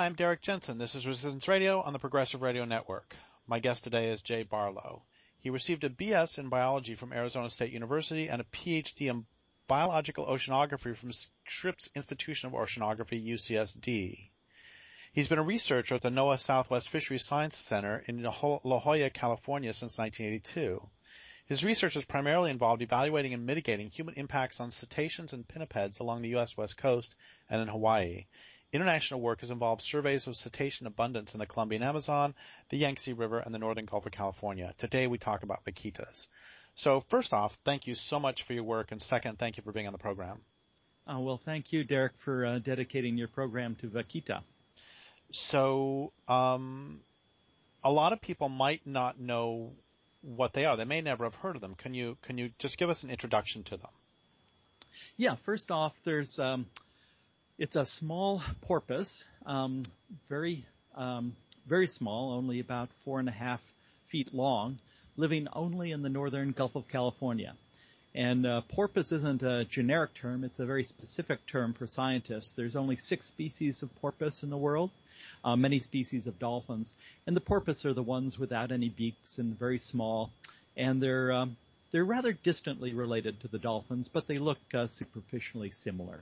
Hi, I'm Derek Jensen. This is Resistance Radio on the Progressive Radio Network. My guest today is Jay Barlow. He received a BS in biology from Arizona State University and a PhD in biological oceanography from Scripps Institution of Oceanography, UCSD. He's been a researcher at the NOAA Southwest Fisheries Science Center in La Jolla, California since 1982. His research has primarily involved evaluating and mitigating human impacts on cetaceans and pinnipeds along the U.S. West Coast and in Hawaii. International work has involved surveys of cetacean abundance in the Colombian Amazon, the Yangtze River, and the northern Gulf of California. Today we talk about vaquitas. So first off, thank you so much for your work, and second, thank you for being on the program. Well, thank you, Derek, for dedicating your program to vaquita. So a lot of people might not know what they are. They may never have heard of them. Can you just give us an introduction to them? Yeah, first off, it's a small porpoise, very small, only about 4.5 feet long, living only in the northern Gulf of California. And porpoise isn't a generic term, it's a very specific term for scientists. There's only 6 species of porpoise in the world, many species of dolphins, and the porpoise are the ones without any beaks and very small, and they're rather distantly related to the dolphins, but they look superficially similar.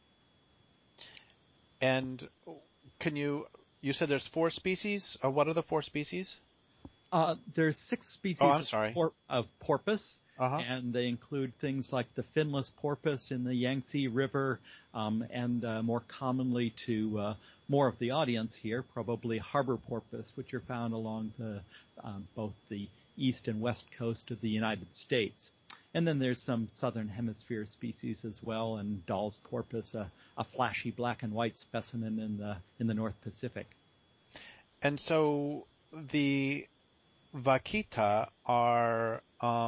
And you said there's 4 species? What are the 4 species? There's 6 species of porpoise, and they include things like the finless porpoise in the Yangtze River, and more commonly to more of the audience here, probably harbor porpoise, which are found along both the east and west coast of the United States. And then there's some southern hemisphere species as well, and Dahl's porpoise, a flashy black and white specimen in the North Pacific. And so the vaquita are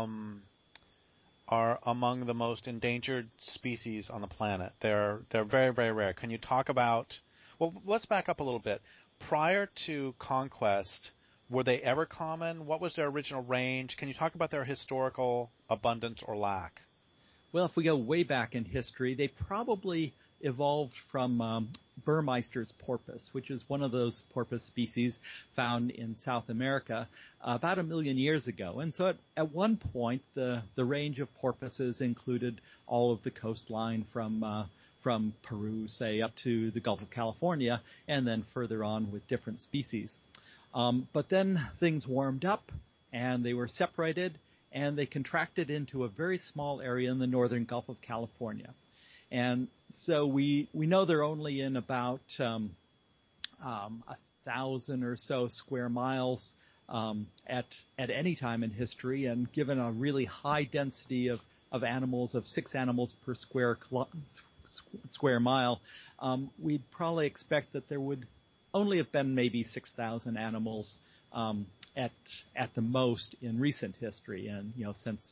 among the most endangered species on the planet. They're very, very rare. Can you talk about? Well, let's back up a little bit. Prior to conquest, were they ever common? What was their original range? Can you talk about their historical abundance or lack? Well, if we go way back in history, they probably evolved from Burmeister's porpoise, which is one of those porpoise species found in South America about 1 million years ago. And so at one point, the range of porpoises included all of the coastline from Peru, say, up to the Gulf of California, and then further on with different species. But then things warmed up, and they were separated, and they contracted into a very small area in the northern Gulf of California. And so we know they're only in about 1,000 or so square miles at any time in history, and given a really high density of animals, of 6 animals per square mile, we'd probably expect that there would only have been maybe 6,000 animals at the most in recent history, and since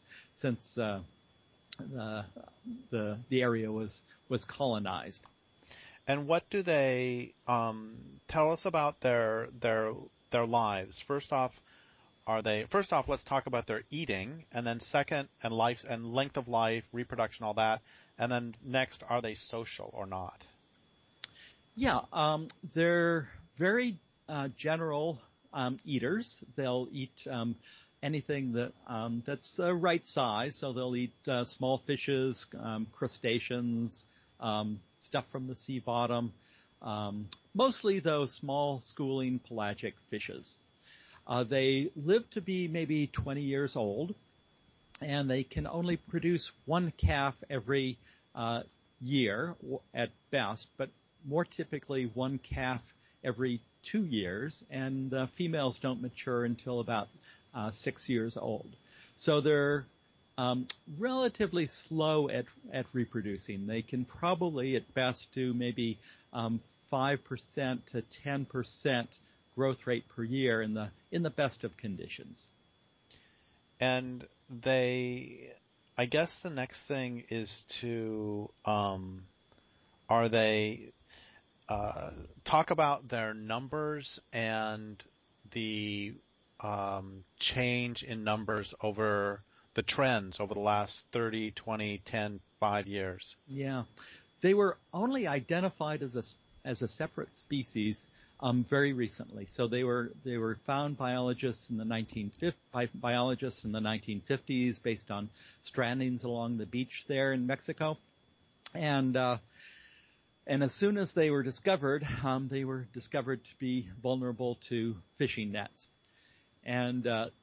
the area was colonized. And what do they tell us about their lives? First off, let's talk about their eating, and then second, and life and length of life, reproduction, all that, and then next, are they social or not? Yeah, they're very general eaters. They'll eat anything that's the right size. So they'll eat small fishes, crustaceans, stuff from the sea bottom, mostly those small schooling pelagic fishes. They live to be maybe 20 years old, and they can only produce 1 calf every year at best, but more typically 1 calf every 2 years, and the females don't mature until about 6 years old. So they're relatively slow at reproducing. They can probably at best do maybe 5% to 10% growth rate per year in the best of conditions. And I guess the next thing is to talk about their numbers and the change in numbers over the trends over the last 30, 20, 10, 5 years. Yeah. They were only identified as a separate species very recently. So they were found by biologists in the 1950s based on strandings along the beach there in Mexico. And as soon as they were discovered to be vulnerable to fishing nets. And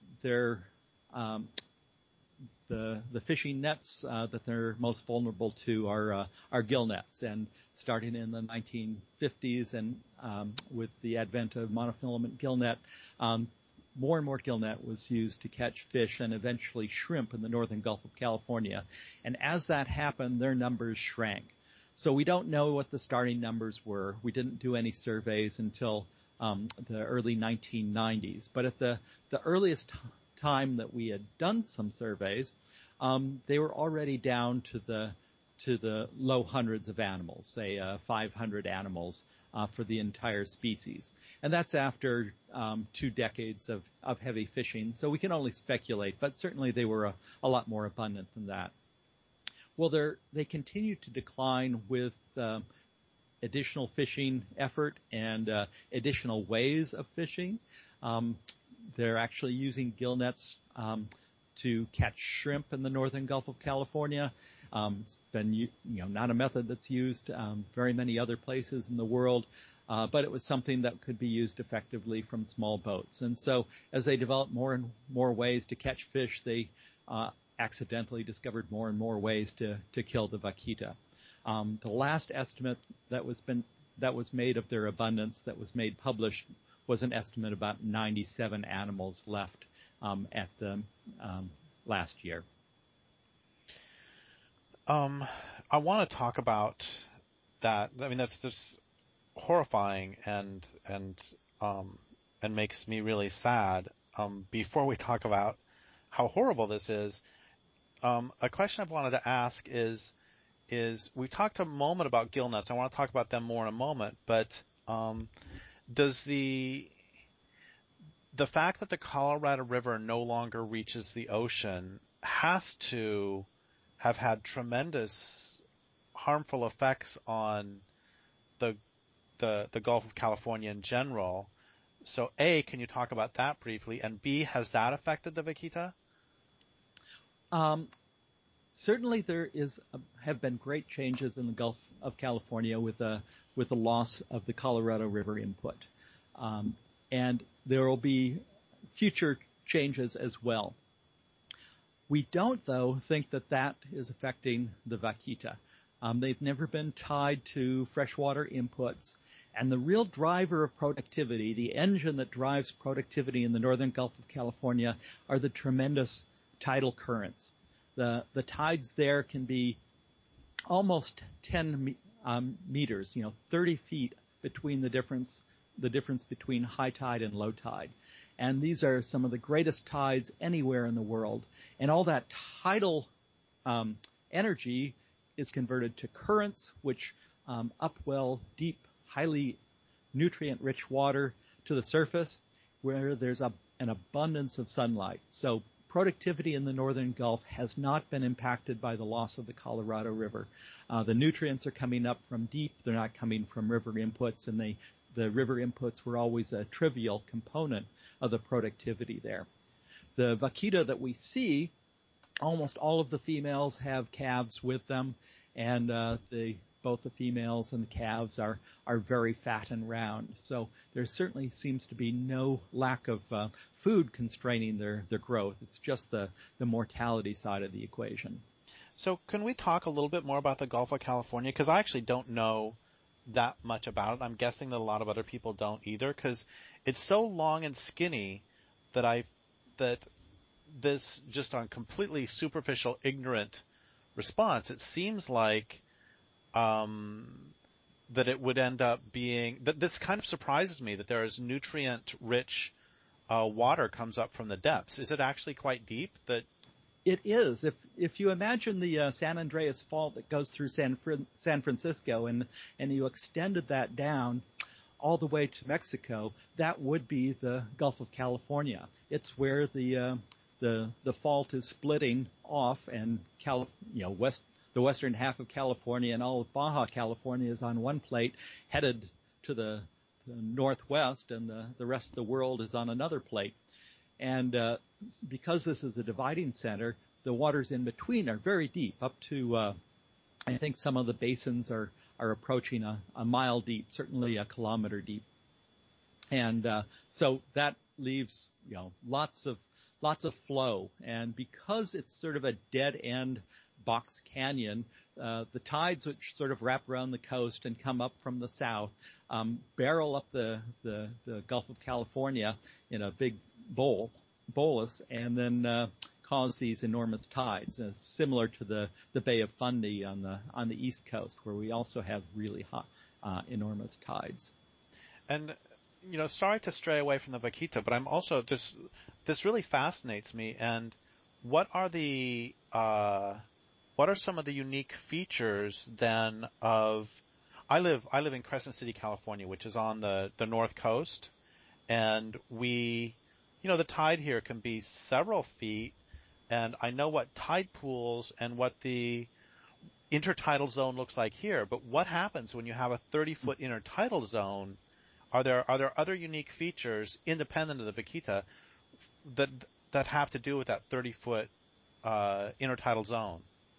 the fishing nets that they're most vulnerable to are gill nets. And starting in the 1950s and with the advent of monofilament gill net, more and more gill net was used to catch fish and eventually shrimp in the northern Gulf of California. And as that happened, their numbers shrank. So we don't know what the starting numbers were. We didn't do any surveys until the early 1990s. But at the earliest time that we had done some surveys, they were already down to the low hundreds of animals, say 500 animals for the entire species. And that's after 2 decades of heavy fishing. So we can only speculate, but certainly they were a lot more abundant than that. Well, they continue to decline with additional fishing effort and additional ways of fishing. They're actually using gill nets to catch shrimp in the northern Gulf of California. It's been not a method that's used very many other places in the world, but it was something that could be used effectively from small boats. And so as they developed more and more ways to catch fish, they accidentally discovered more and more ways to kill the vaquita. The last estimate that was made of their abundance that was made published was an estimate about 97 animals left at the last year. I want to talk about that. I mean, that's just horrifying and makes me really sad. Before we talk about how horrible this is, a question I wanted to ask is we talked a moment about gill nets. I want to talk about them more in a moment, but does the fact that the Colorado River no longer reaches the ocean has to have had tremendous harmful effects on the Gulf of California in general. So A, can you talk about that briefly? And B, has that affected the vaquita? Certainly there have been great changes in the Gulf of California with the loss of the Colorado River input. And there will be future changes as well. We don't, though, think that is affecting the vaquita. They've never been tied to freshwater inputs. And the real driver of productivity, the engine that drives productivity in the northern Gulf of California, are the tremendous tidal currents. The tides there can be almost 10 meters, 30 feet between the difference between high tide and low tide. And these are some of the greatest tides anywhere in the world. And all that tidal energy is converted to currents, which upwell deep, highly nutrient-rich water to the surface where there's an abundance of sunlight. So productivity in the northern Gulf has not been impacted by the loss of the Colorado River. The nutrients are coming up from deep. They're not coming from river inputs, and the river inputs were always a trivial component of the productivity there. The vaquita that we see, almost all of the females have calves with them, and both the females and the calves are very fat and round. So there certainly seems to be no lack of food constraining their growth. It's just the mortality side of the equation. So can we talk a little bit more about the Gulf of California? Because I actually don't know that much about it. I'm guessing that a lot of other people don't either, because it's so long and skinny that this, just on completely superficial, ignorant response, it seems like that it would end up being that this kind of surprises me that there is nutrient-rich water comes up from the depths. Is it actually quite deep? That it is. If you imagine the San Andreas Fault that goes through San Francisco and you extended that down all the way to Mexico, that would be the Gulf of California. It's where the fault is splitting off, and the western half of California and all of Baja California is on one plate, headed to the northwest, and the rest of the world is on another plate. And because this is a dividing center, the waters in between are very deep, up to I think some of the basins are approaching a mile deep, certainly a kilometer deep. And so that leaves lots of flow. And because it's sort of a dead end box canyon, the tides which sort of wrap around the coast and come up from the south barrel up the Gulf of California in a big bolus, and then cause these enormous tides, similar to the Bay of Fundy on the east coast, where we also have really hot, enormous tides. And sorry to stray away from the Vaquita, but I'm also this really fascinates me. And what are some of the unique features then of? I live in Crescent City, California, which is on the north coast, and the tide here can be several feet, and I know what tide pools and what the intertidal zone looks like here. But what happens when you have a 30-foot intertidal zone? Are there other unique features independent of the Vaquita that have to do with that 30-foot intertidal zone?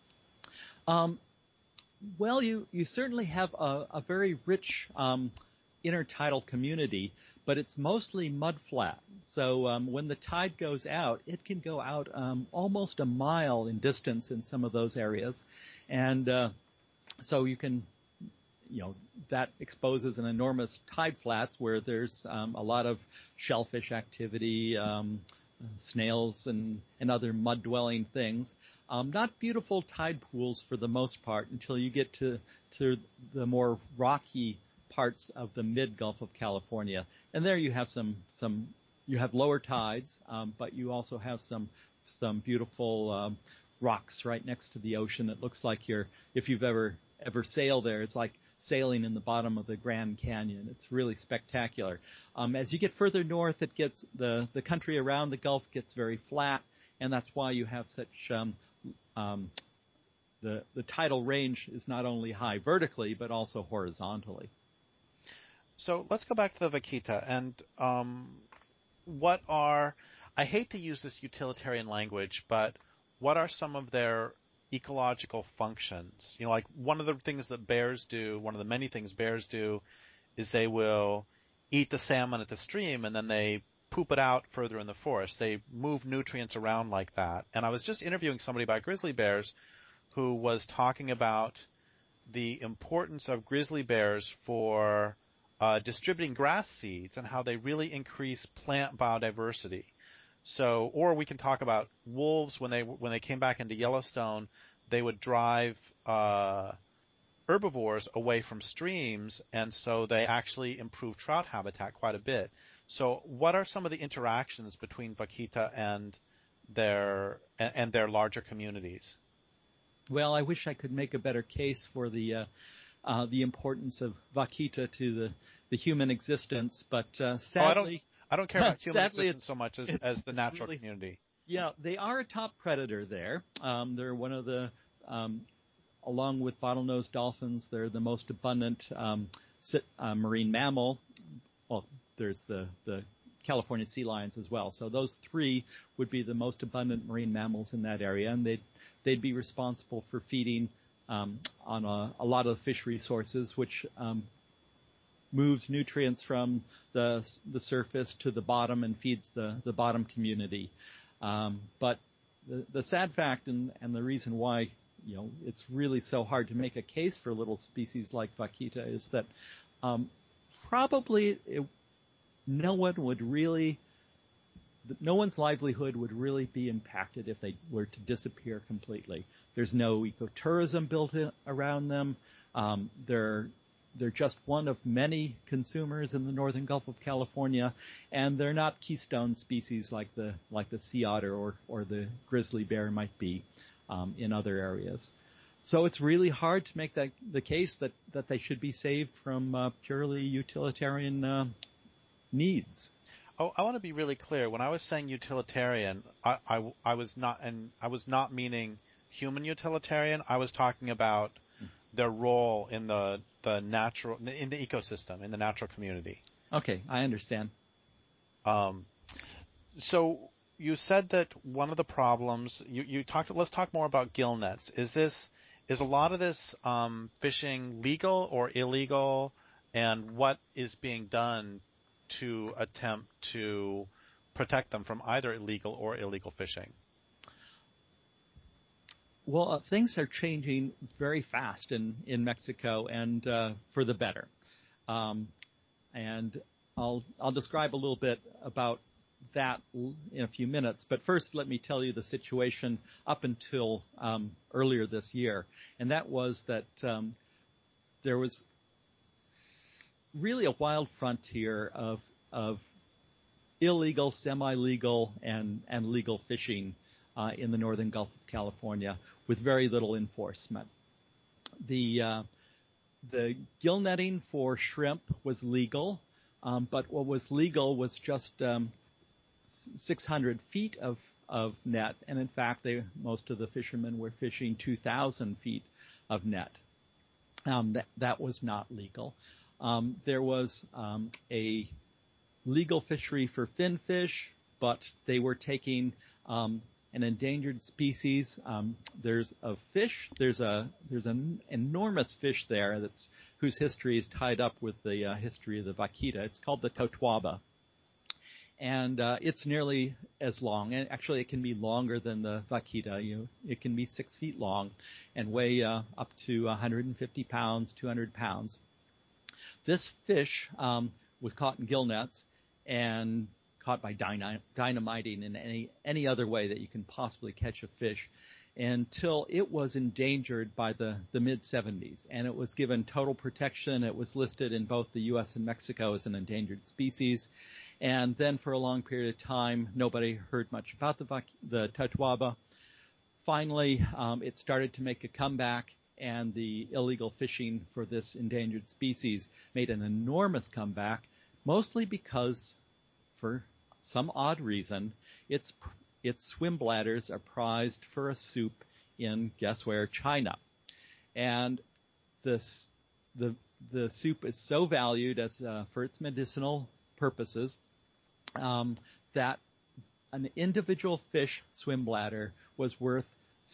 Well, you certainly have a very rich intertidal community, but it's mostly mudflat. So when the tide goes out, it can go out almost a mile in distance in some of those areas, and so you can. That exposes an enormous tide flats where there's a lot of shellfish activity, snails and other mud-dwelling things. Not beautiful tide pools for the most part until you get to the more rocky parts of the mid-Gulf of California. And there you have you have lower tides, but you also have some beautiful rocks right next to the ocean. It looks like if you've ever sailed there, it's like sailing in the bottom of the Grand Canyon. It's really spectacular. As you get further north, it gets the country around the Gulf gets very flat, and that's why you have such the tidal range is not only high vertically but also horizontally. So let's go back to the Vaquita and I hate to use this utilitarian language, but what are some of their ecological functions? Like one of the things that bears do, one of the many things bears do, is they will eat the salmon at the stream and then they poop it out further in the forest. They move nutrients around like that. And I was just interviewing somebody about grizzly bears who was talking about the importance of grizzly bears for distributing grass seeds and how they really increase plant biodiversity. So, or we can talk about wolves when they came back into Yellowstone, they would drive herbivores away from streams, and so they actually improved trout habitat quite a bit. So, what are some of the interactions between Vaquita and their larger communities? Well, I wish I could make a better case for the importance of Vaquita to the human existence, but sadly. I don't care about human existence so much as the natural community. Yeah, they are a top predator there. They're one of the, along with bottlenose dolphins, they're the most abundant marine mammal. Well, there's the California sea lions as well. So those three would be the most abundant marine mammals in that area, and they'd be responsible for feeding on a lot of fish resources, which moves nutrients from the surface to the bottom and feeds the bottom community. But the sad fact and the reason why it's really so hard to make a case for little species like Vaquita is that probably no one's livelihood would really be impacted if they were to disappear completely. There's no ecotourism built around them. They're just one of many consumers in the northern Gulf of California, and they're not keystone species like the sea otter or the grizzly bear might be in other areas. So it's really hard to make the case that they should be saved from purely utilitarian needs. Oh, I want to be really clear. When I was saying utilitarian, I was not meaning human utilitarian. I was talking about their role in the ecosystem, in the natural community. Okay, I understand. Um, so you said that one of the problems you talked. Let's talk more about gill nets. Is a lot of this fishing legal or illegal, and what is being done to attempt to protect them from either illegal or illegal fishing? Well, things are changing very fast in Mexico, and for the better. Um, and I'll describe a little bit about that in a few minutes. But first, let me tell you the situation up until earlier this year, and that was that there was really a wild frontier of illegal, semi-legal, and legal fishing in the northern Gulf of California with very little enforcement. The gill netting for shrimp was legal, but what was legal was just 600 feet of net, and in fact, most of the fishermen were fishing 2,000 feet of net. That was not legal. There was a legal fishery for finfish, but they were taking an endangered species. There's an enormous fish there whose history is tied up with the history of the vaquita. It's called the totuaba. And it's nearly as long, and actually it can be longer than the vaquita. It can be 6 feet long and weigh up to 150 pounds, 200 pounds. This fish was caught in gill nets and caught by dynamiting in any other way that you can possibly catch a fish until it was endangered by the mid-70s. And it was given total protection. It was listed in both the U.S. and Mexico as an endangered species. And then for a long period of time, nobody heard much about the totuaba. Finally, it started to make a comeback, and the illegal fishing for this endangered species made an enormous comeback, mostly because, for some odd reason, its swim bladders are prized for a soup in, guess where, China. And the soup is so valued for its medicinal purposes that an individual fish swim bladder was worth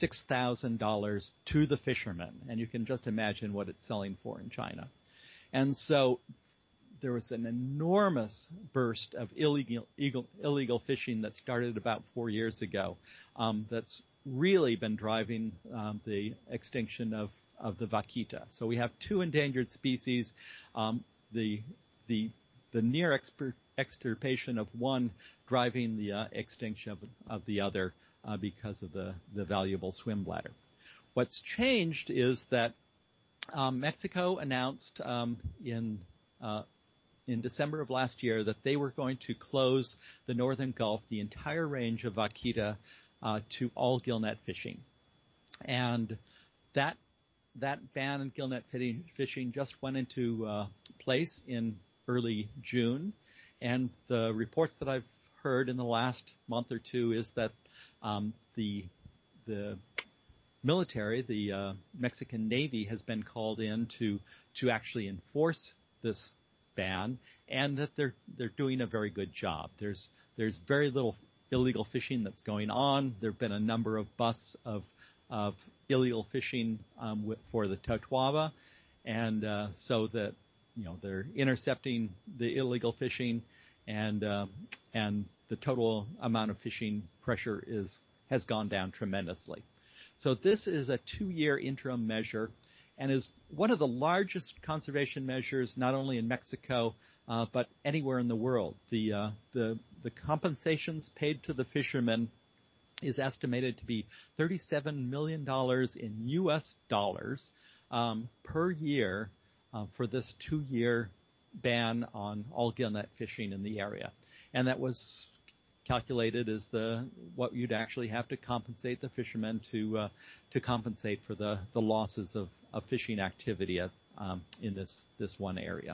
$6,000 to the fisherman, and you can just imagine what it's selling for in China. And so there was an enormous burst of illegal fishing that started about 4 years ago. That's really been driving the extinction of the vaquita. So we have two endangered species. The near extirpation of one driving the extinction of the other because of the valuable swim bladder. What's changed is that Mexico announced in December of last year that they were going to close the northern Gulf, the entire range of vaquita, to all gillnet fishing. And that ban on gillnet fishing just went into place in early June. And the reports that I've heard in the last month or two is that the military, the Mexican Navy, has been called in to actually enforce this ban, and that they're doing a very good job. There's very little illegal fishing that's going on. There have been a number of busts of illegal fishing for the totuaba, and so that they're intercepting the illegal fishing, and the total amount of fishing pressure has gone down tremendously. So this is a 2-year interim measure, and is one of the largest conservation measures not only in Mexico but anywhere in the world. The compensations paid to the fishermen is estimated to be $37 million in U.S. dollars per year for this 2-year ban on all gillnet fishing in the area, and that was calculated as what you'd actually have to compensate the fishermen to compensate for the losses of fishing activity in this one area.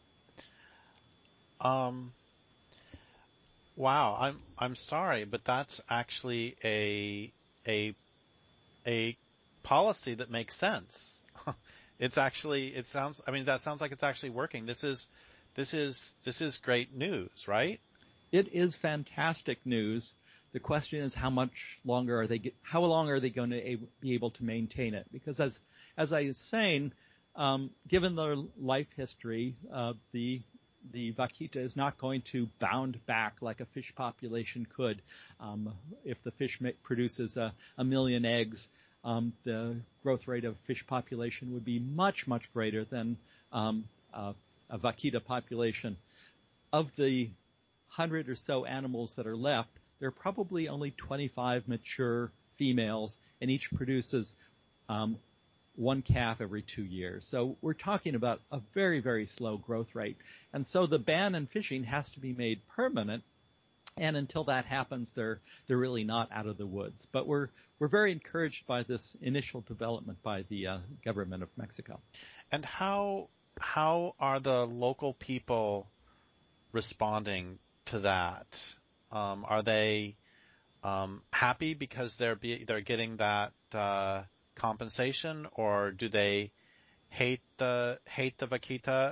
Wow, I'm sorry, but that's actually a policy that makes sense. That sounds like it's actually working. This this is great news, right? It is fantastic news. The question is how long are they going to be able to maintain it? Because as I was saying, given their life history, the vaquita is not going to bound back like a fish population could. If the fish produces a million eggs, the growth rate of fish population would be much, much greater than a vaquita population. Of the 100 or so animals that are left, there are probably only 25 mature females, and each produces one calf every 2 years. So we're talking about a very, very slow growth rate. And so the ban on fishing has to be made permanent. And until that happens, they're really not out of the woods. But we're very encouraged by this initial development by the government of Mexico. And how are the local people responding to that? Are they happy because they're getting that compensation, or do they hate the vaquita?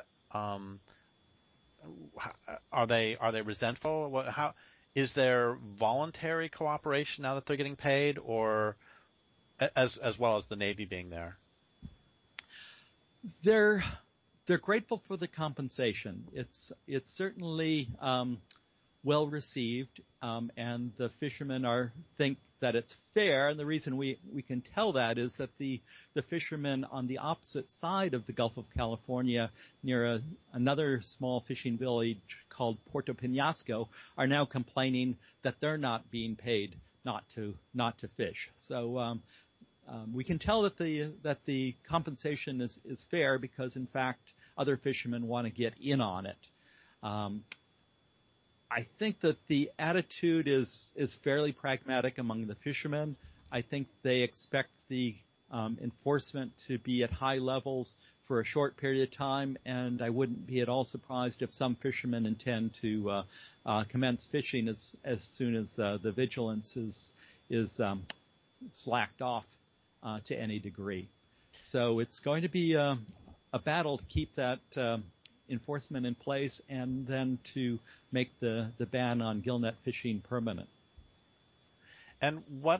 Are they resentful? How is there voluntary cooperation now that they're getting paid, or as well as the Navy being there? They're grateful for the compensation. It's certainly well received, and the fishermen think that it's fair. And the reason we can tell that is that the fishermen on the opposite side of the Gulf of California, near another small fishing village called Puerto Penasco, are now complaining that they're not being paid not to fish. So we can tell that the compensation is fair because, in fact, other fishermen want to get in on it. I think that the attitude is fairly pragmatic among the fishermen. I think they expect the enforcement to be at high levels for a short period of time, and I wouldn't be at all surprised if some fishermen intend to commence fishing as soon as the vigilance is slacked off to any degree. So it's going to be a battle to keep that enforcement in place, and then to make the ban on gillnet fishing permanent. And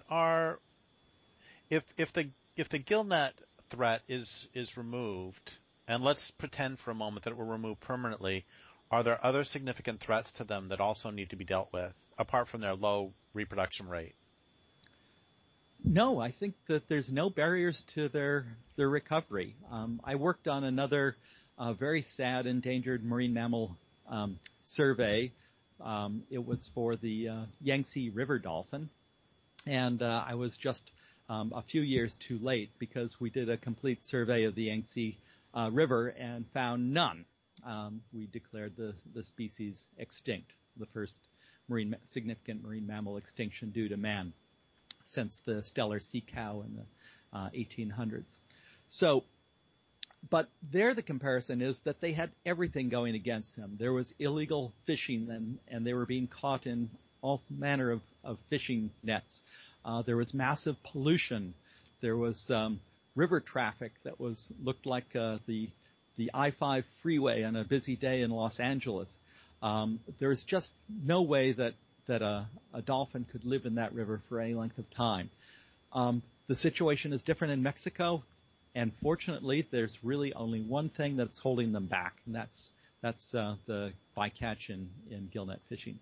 if the gillnet threat is removed, and let's pretend for a moment that it were removed permanently, are there other significant threats to them that also need to be dealt with, apart from their low reproduction rate? No, I think that there's no barriers to their recovery. I worked on another very sad endangered marine mammal survey. It was for the Yangtze River dolphin, and I was just a few years too late because we did a complete survey of the Yangtze River and found none. We declared the species extinct, the first significant marine mammal extinction due to man since the Steller sea cow in the 1800s. So, but there the comparison is that they had everything going against them. There was illegal fishing, and they were being caught in all manner of fishing nets. There was massive pollution. There was river traffic that looked like the I-5 freeway on a busy day in Los Angeles. There was just no way that a dolphin could live in that river for any length of time. The situation is different in Mexico, and fortunately, there's really only one thing that's holding them back, and that's the bycatch in gillnet fishing.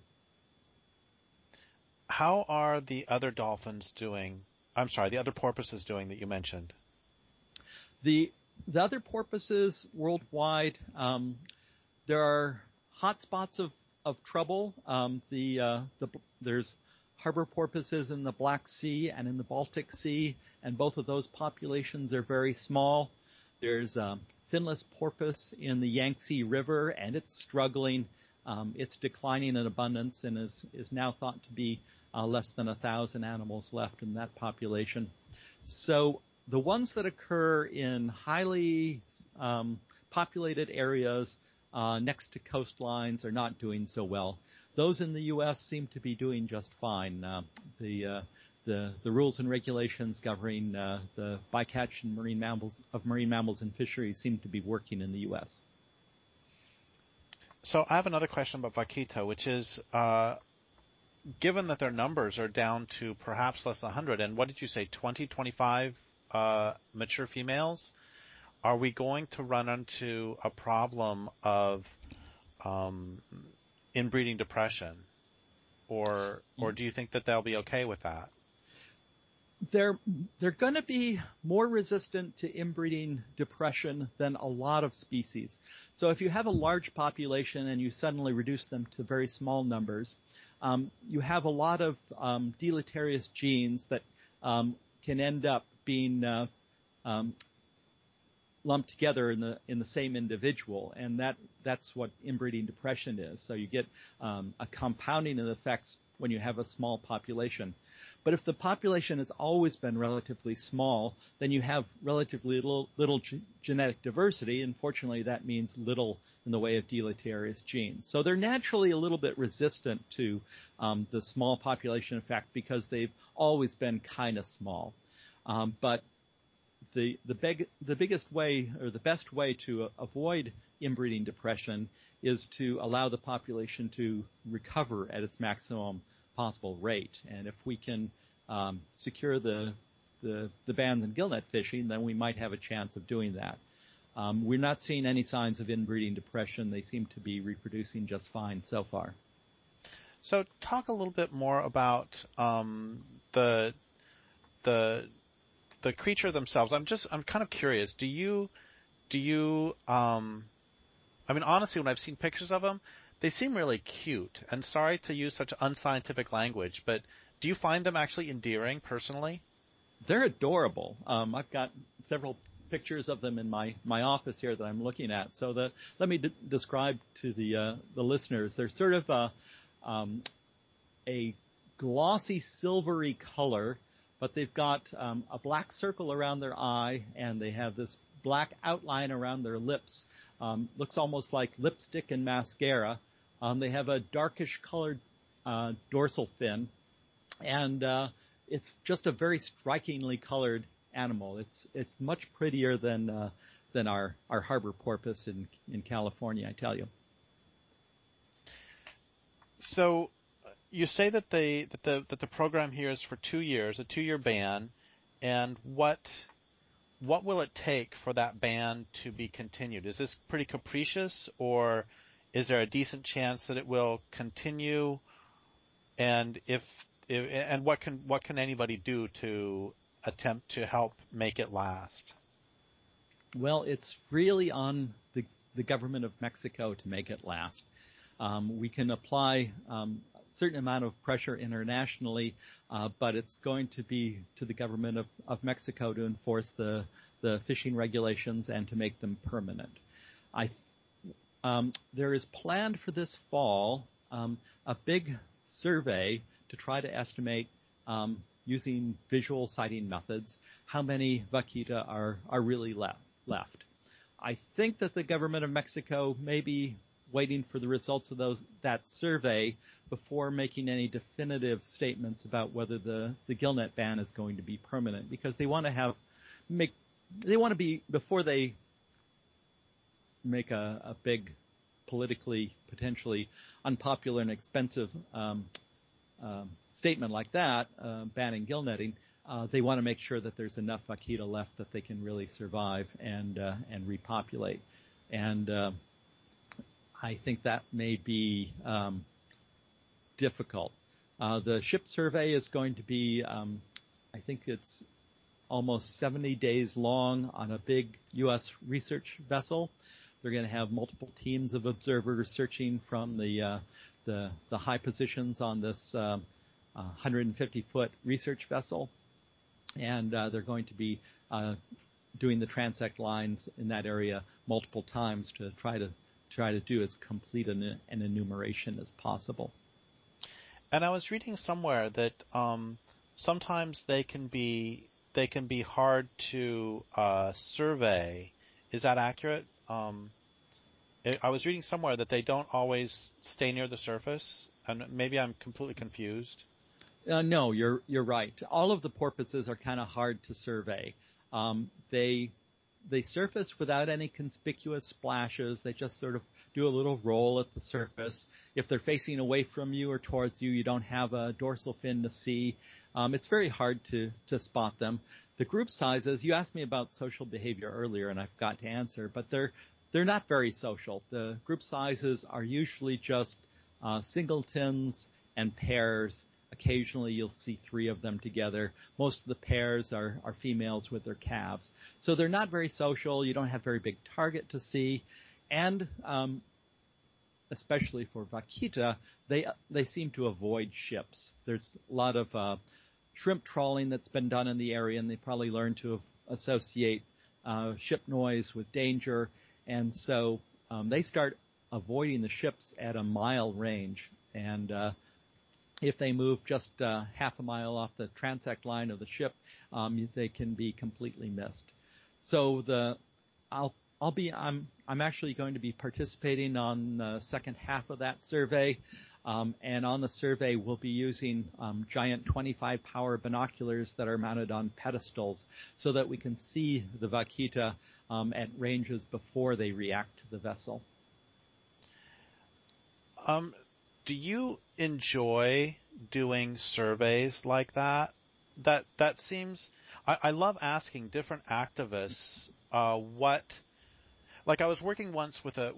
How are the other dolphins doing? I'm sorry, the other porpoises doing that you mentioned? The other porpoises worldwide, there are hot spots of trouble. There's harbor porpoises in the Black Sea and in the Baltic Sea, and both of those populations are very small. There's finless porpoise in the Yangtze River, and it's struggling. It's declining in abundance and is now thought to be less than 1,000 animals left in that population. So the ones that occur in highly populated areas next to coastlines are not doing so well. Those in the U.S. seem to be doing just fine. The rules and regulations governing the bycatch and marine mammals and fisheries seem to be working in the U.S. So I have another question about vaquita, which is, given that their numbers are down to perhaps less than 100, and what did you say, 20, 25 mature females, are we going to run into a problem of inbreeding depression, or do you think that they'll be okay with that? They're going to be more resistant to inbreeding depression than a lot of species. So if you have a large population and you suddenly reduce them to very small numbers, you have a lot of deleterious genes that can end up being lumped together in the same individual, and that's what inbreeding depression is. So you get a compounding of effects when you have a small population. But if the population has always been relatively small, then you have relatively little genetic diversity, and fortunately that means little in the way of deleterious genes. So they're naturally a little bit resistant to the small population effect because they've always been kind of small. But the biggest way, or the best way to avoid inbreeding depression is to allow the population to recover at its maximum possible rate. And if we can secure the bands in gillnet fishing, then we might have a chance of doing that. We're not seeing any signs of inbreeding depression. They seem to be reproducing just fine so far. So talk a little bit more about the creature themselves. I'm kind of curious. Do you I mean, honestly, when I've seen pictures of them, they seem really cute. And sorry to use such unscientific language, but do you find them actually endearing personally? They're adorable. I've got several pictures of them in my office here that I'm looking at. So let me describe to the listeners. They're sort of a glossy silvery color, but they've got a black circle around their eye, and they have this black outline around their lips. Looks almost like lipstick and mascara. They have a darkish colored dorsal fin, and it's just a very strikingly colored animal. It's much prettier than our harbor porpoise in California, I tell you. So you say that the program here is for 2 years, a 2-year ban, and what will it take for that ban to be continued? Is this pretty capricious, or is there a decent chance that it will continue? And what can anybody do to attempt to help make it last? Well, it's really on the government of Mexico to make it last. We can apply a certain amount of pressure internationally, but it's going to be to the government of Mexico to enforce the fishing regulations and to make them permanent. There is planned for this fall a big survey to try to estimate, using visual sighting methods, how many vaquita are really left. I think that the government of Mexico may be waiting for the results of that survey before making any definitive statements about whether the gillnet ban is going to be permanent, because they want to be, before they make a big, politically potentially unpopular and expensive statement like that, banning gillnetting, they want to make sure that there's enough vaquita left that they can really survive and repopulate. And I think that may be difficult. The ship survey is going to be, I think it's almost 70 days long on a big U.S. research vessel. They're going to have multiple teams of observers searching from the high positions on this 150-foot research vessel, and they're going to be doing the transect lines in that area multiple times to try to do as complete an enumeration as possible. And I was reading somewhere that sometimes they can be hard to survey. Is that accurate? I was reading somewhere that they don't always stay near the surface, and maybe I'm completely confused. No, you're right. All of the porpoises are kind of hard to survey. They they surface without any conspicuous splashes. They just sort of do a little roll at the surface. If they're facing away from you or towards you, you don't have a dorsal fin to see. It's very hard to spot them. The group sizes, you asked me about social behavior earlier, and I've got to answer, but they're not very social. The group sizes are usually just singletons and pairs. Occasionally you'll see 3 of them together. Most of the pairs are females with their calves. So they're not very social. You don't have very big target to see. And especially for vaquita, they seem to avoid ships. There's a lot of shrimp trawling that's been done in the area, and they probably learned to associate ship noise with danger. And so they start avoiding the ships at a mile range. And if they move just half a mile off the transect line of the ship, they can be completely missed. So I'm actually going to be participating on the second half of that survey. And on the survey, we'll be using giant 25 power binoculars that are mounted on pedestals so that we can see the vaquita at ranges before they react to the vessel. Do you enjoy doing surveys like that? That seems, I love asking different activists, like I was working once with a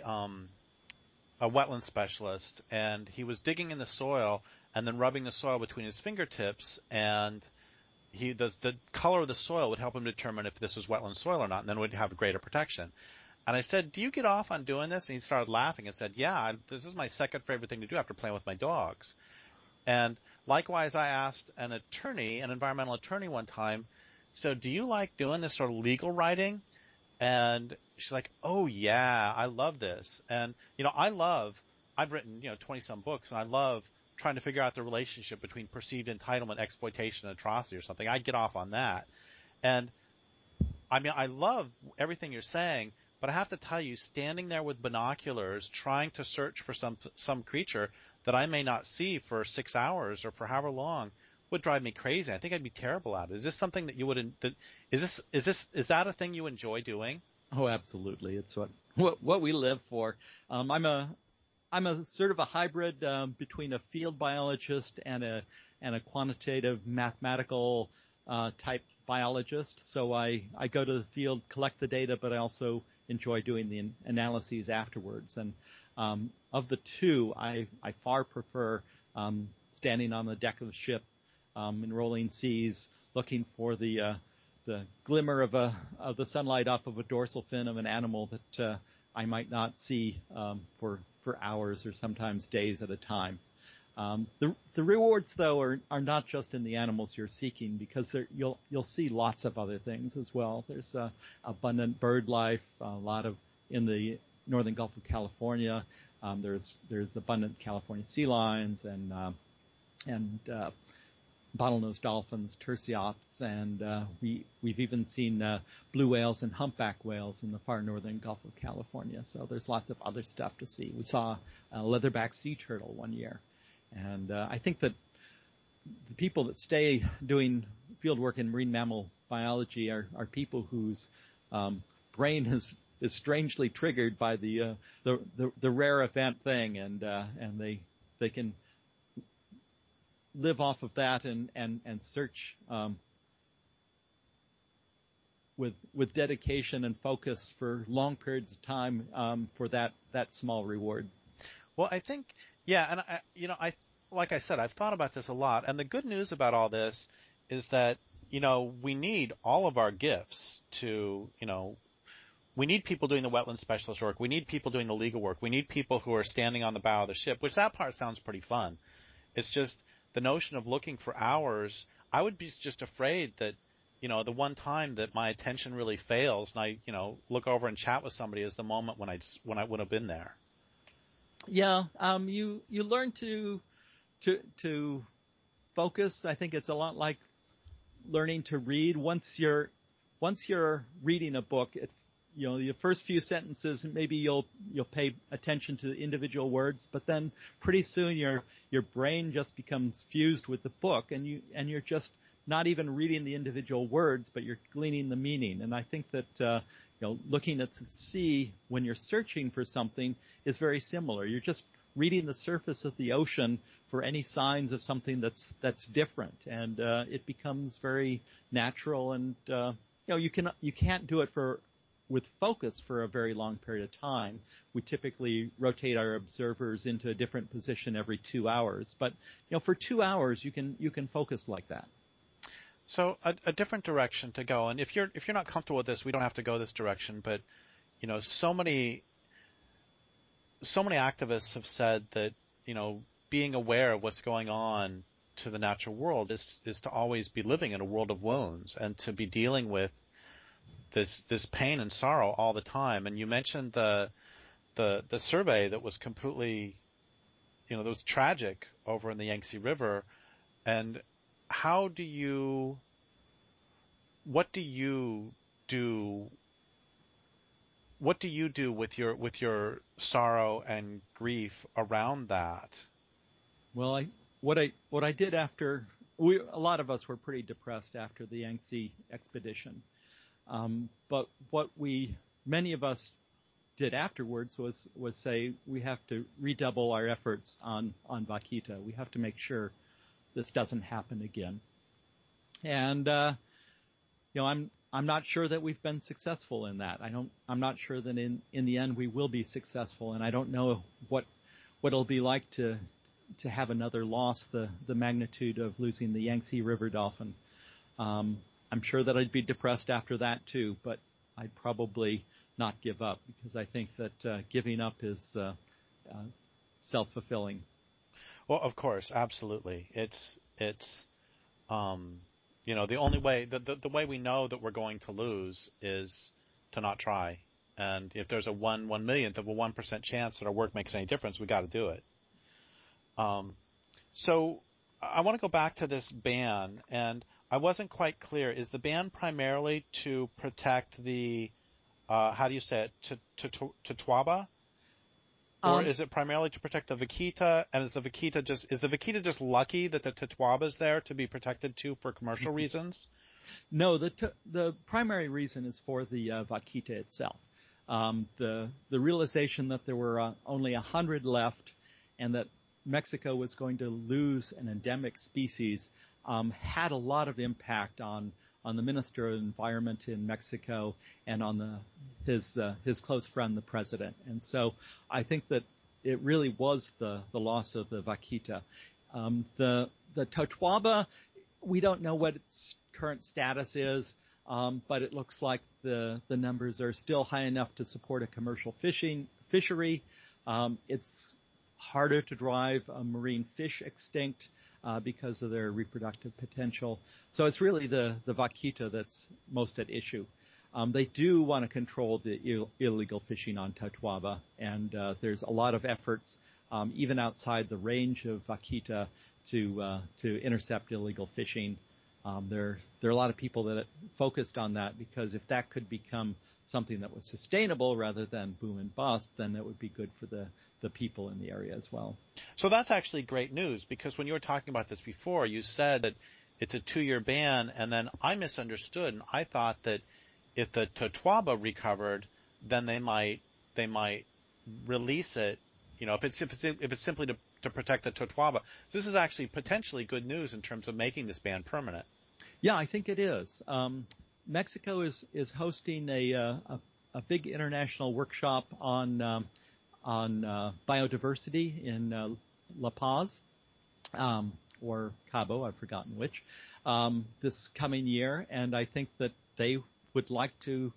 wetland specialist, and he was digging in the soil and then rubbing the soil between his fingertips, and the color of the soil would help him determine if this was wetland soil or not, and then would have greater protection. And I said, do you get off on doing this? And he started laughing and said, yeah, this is my second favorite thing to do after playing with my dogs. And likewise, I asked an environmental attorney one time, so do you like doing this sort of legal writing? And she's like, oh yeah, I love this. And, I've written, 20 some books, and I love trying to figure out the relationship between perceived entitlement, exploitation, and atrocity or something. I get off on that. And I mean, I love everything you're saying, but I have to tell you, standing there with binoculars, trying to search for some creature that I may not see for 6 hours or for however long would drive me crazy. I think I'd be terrible at it. Is this something that you would? Is that a thing you enjoy doing? Oh, absolutely. It's what we live for. I'm a sort of a hybrid between a field biologist and a quantitative mathematical type biologist. So I go to the field, collect the data, but I also enjoy doing the analyses afterwards. And of the two, I far prefer standing on the deck of the ship in rolling seas, looking for the glimmer of the sunlight off of a dorsal fin of an animal that I might not see for hours or sometimes days at a time. The rewards, though, are not just in the animals you're seeking, because you'll see lots of other things as well. There's abundant bird life, a lot of in the northern Gulf of California. There's abundant California sea lions and bottlenose dolphins, tursiops, and we've even seen blue whales and humpback whales in the far northern Gulf of California. So there's lots of other stuff to see. We saw a leatherback sea turtle one year. And I think that the people that stay doing field work in marine mammal biology are people whose brain is strangely triggered by the rare event thing, and they can live off of that and search with dedication and focus for long periods of time for that small reward. Well, I think, yeah, and like I said, I've thought about this a lot, and the good news about all this is that, we need all of our gifts to, we need people doing the wetland specialist work. We need people doing the legal work. We need people who are standing on the bow of the ship, which that part sounds pretty fun. It's just the notion of looking for hours. I would be just afraid that, the one time that my attention really fails and I, look over and chat with somebody is the moment when I would have been there. Yeah, you learn to focus. I think it's a lot like learning to read. Once you're reading a book, the first few sentences, maybe you'll pay attention to the individual words, but then pretty soon your brain just becomes fused with the book, and you're just not even reading the individual words, but you're gleaning the meaning. And I think that looking at the sea when you're searching for something is very similar. You're just reading the surface of the ocean for any signs of something that's different, and it becomes very natural. And you can't do it with focus for a very long period of time. We typically rotate our observers into a different position every 2 hours, but for 2 hours you can focus like that. So a different direction to go, and if you're not comfortable with this, we don't have to go this direction. But so many activists have said that being aware of what's going on to the natural world is to always be living in a world of wounds and to be dealing with this pain and sorrow all the time. And you mentioned the survey that was completely that was tragic over in the Yangtze River. And what do you do with your sorrow and grief around that? Well, what I did after a lot of us were pretty depressed after the Yangtze expedition. But what many of us did afterwards was say we have to redouble our efforts on Vaquita. We have to make sure this doesn't happen again. And I'm not sure that we've been successful in that. I'm not sure that in the end we will be successful, and I don't know what it'll be like to have another loss the magnitude of losing the Yangtze River dolphin. I'm sure that I'd be depressed after that too, but I'd probably not give up, because I think that giving up is self-fulfilling. Well, of course, absolutely. It's the only way, the way we know that we're going to lose is to not try. And if there's a 1/1,000,000th of a 1% chance that our work makes any difference, we got to do it. So I want to go back to this ban, and I wasn't quite clear. Is the ban primarily to protect the, how do you say it, Totoaba? Or is it primarily to protect the vaquita? And is the vaquita just lucky that the Totoaba is there to be protected too for commercial reasons? No, the primary reason is for the vaquita itself. The realization that there were only 100 left, and that Mexico was going to lose an endemic species, had a lot of impact on the Minister of Environment in Mexico and on his close friend, the president. And so I think that it really was the loss of the vaquita. The Totoaba, we don't know what its current status is, but it looks like the numbers are still high enough to support a commercial fishery. It's harder to drive a marine fish extinct because of their reproductive potential. So it's really the vaquita that's most at issue. They do want to control the illegal fishing on Totoaba, and there's a lot of efforts, even outside the range of vaquita, to intercept illegal fishing. There are a lot of people that focused on that, because if that could become something that was sustainable rather than boom and bust, then that would be good for the people in the area as well. So that's actually great news, because when you were talking about this before, you said that it's a 2-year ban, and then I misunderstood, and I thought that if the Totoaba recovered, then they might release it. If it's simply to protect the Totoaba. So this is actually potentially good news in terms of making this ban permanent. Yeah, I think it is. Mexico is hosting a big international workshop on biodiversity in La Paz, or Cabo, I've forgotten which, this coming year, and I think that they would like to,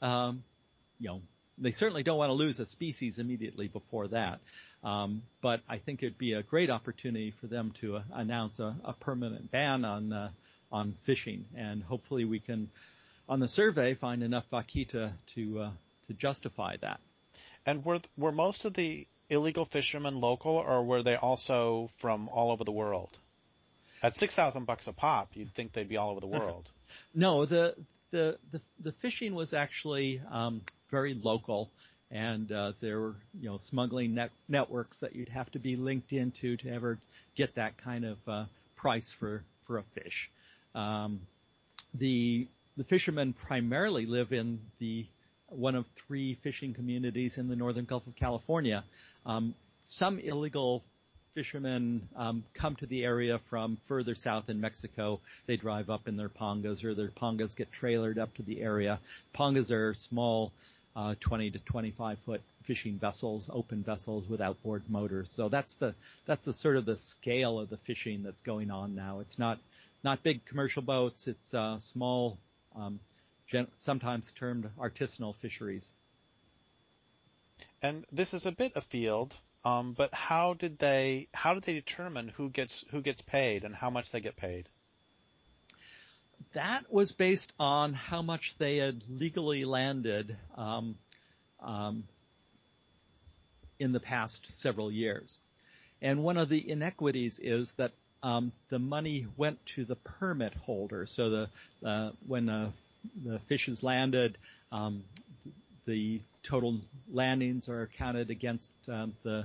they certainly don't want to lose a species immediately before that, but I think it'd be a great opportunity for them to announce a permanent ban on fishing, and hopefully we can, on the survey, find enough vaquita to justify that. And were most of the illegal fishermen local, or were they also from all over the world? At $6,000 a pop, you'd think they'd be all over the world. No, the fishing was actually very local, and there were smuggling networks that you'd have to be linked into to ever get that kind of price for a fish. The fishermen primarily live in one of 3 fishing communities in the northern Gulf of California. Some illegal fishermen come to the area from further south in Mexico. They drive up in their pangas, or their pangas get trailered up to the area. Pangas are small 20 to 25 foot fishing vessels, open vessels with outboard motors. So that's the sort of the scale of the fishing that's going on now. It's not big commercial boats. It's small, sometimes termed artisanal fisheries. And this is a bit afield, but how did they determine who gets paid and how much they get paid? That was based on how much they had legally landed in the past several years. And one of the inequities is that the money went to the permit holder. So when the fish is landed, the total landings are counted against the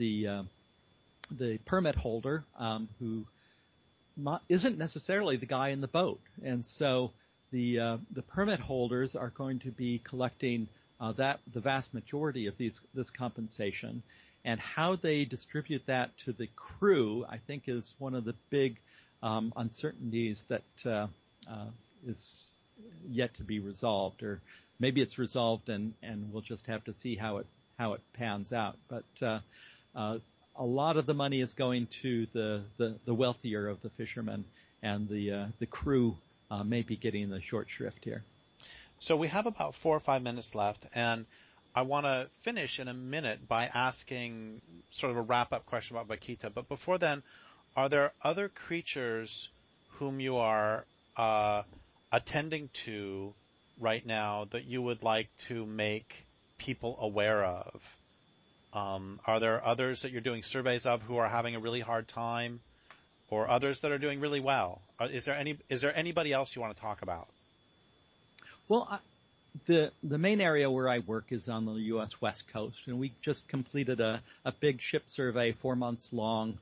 permit holder, who isn't necessarily the guy in the boat. And so the permit holders are going to be collecting the vast majority of this compensation. And how they distribute that to the crew, I think, is one of the big uncertainties that is yet to be resolved. Or maybe it's resolved and we'll just have to see how it pans out. But a lot of the money is going to the wealthier of the fishermen, and the crew may be getting the short shrift here. So we have about 4 or 5 minutes left, and I want to finish in a minute by asking sort of a wrap-up question about vaquita. But before then, are there other creatures whom you are attending to right now that you would like to make people aware of? Are there others that you're doing surveys of who are having a really hard time, or others that are doing really well? Is there anybody else you want to talk about? Well, the main area where I work is on the U.S. West Coast, and we just completed a big ship survey, 4 months long,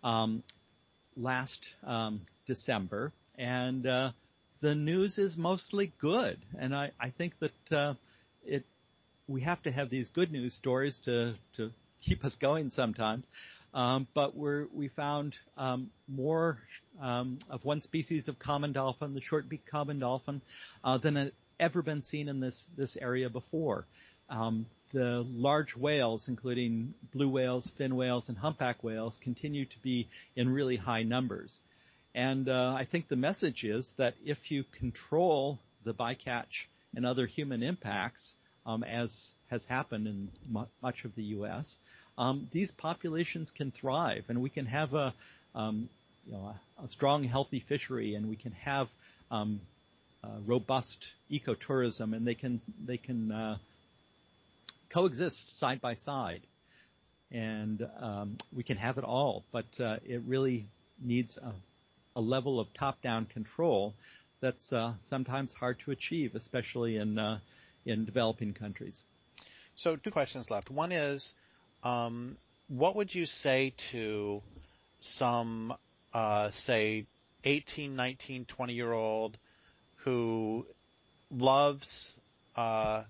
last December, and the news is mostly good. And I think that we have to have these good news stories to keep us going sometimes. But we found more of one species of common dolphin, the short-beaked common dolphin, than had ever been seen in this area before. The large whales, including blue whales, fin whales, and humpback whales, continue to be in really high numbers. And I think the message is that if you control the bycatch and other human impacts, as has happened in much of the U.S., these populations can thrive, and we can have a strong, healthy fishery, and we can have robust ecotourism, and they can coexist side by side, and we can have it all. But it really needs a level of top-down control that's sometimes hard to achieve, especially in developing countries. So 2 questions left. One is, what would you say to some, say, 18, 19, 20-year-old who loves the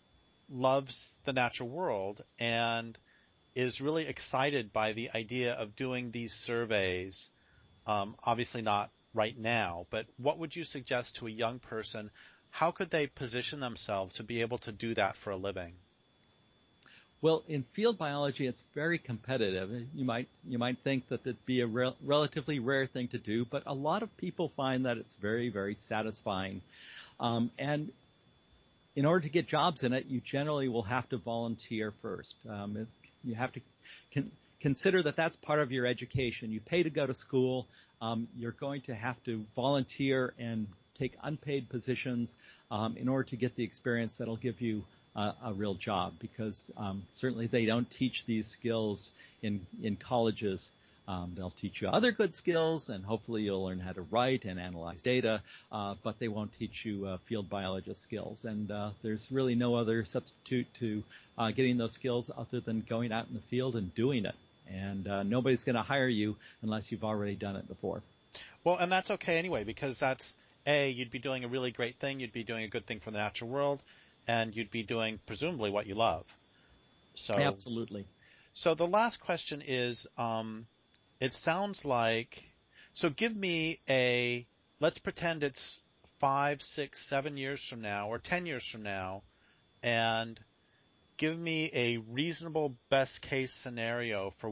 natural world and is really excited by the idea of doing these surveys? Obviously not right now, but what would you suggest to a young person? How could they position themselves to be able to do that for a living? Well, in field biology, it's very competitive. You might think that it'd be a relatively rare thing to do, but a lot of people find that it's very, very satisfying. And in order to get jobs in it, you generally will have to volunteer first. You have to consider that that's part of your education. You pay to go to school. You're going to have to volunteer and take unpaid positions in order to get the experience that'll give you a real job, because certainly they don't teach these skills in colleges. They'll teach you other good skills, and hopefully you'll learn how to write and analyze data, but they won't teach you field biologist skills. And there's really no other substitute to getting those skills other than going out in the field and doing it. And nobody's going to hire you unless you've already done it before. Well, and that's okay anyway, because that's, you'd be doing a really great thing, you'd be doing a good thing for the natural world, and you'd be doing, presumably, what you love. Absolutely. So the last question is, it sounds like, so give me let's pretend it's 5, 6, 7 years from now, or 10 years from now, and give me a reasonable best case scenario for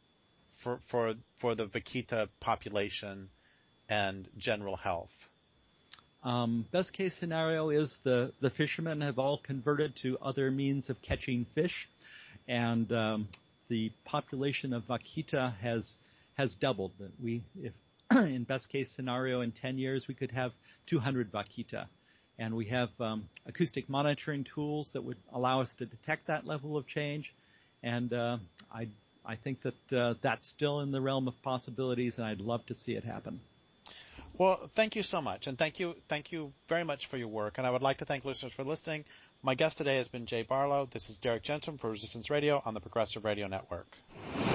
the vaquita population and general health. Best case scenario is the fishermen have all converted to other means of catching fish, and the population of vaquita has doubled. If in best case scenario in 10 years we could have 200 vaquita, and we have acoustic monitoring tools that would allow us to detect that level of change, and I think that that's still in the realm of possibilities, and I'd love to see it happen. Well, thank you so much, and thank you very much for your work, and I would like to thank listeners for listening. My guest today has been Jay Barlow. This is Derek Jensen for Resistance Radio on the Progressive Radio Network.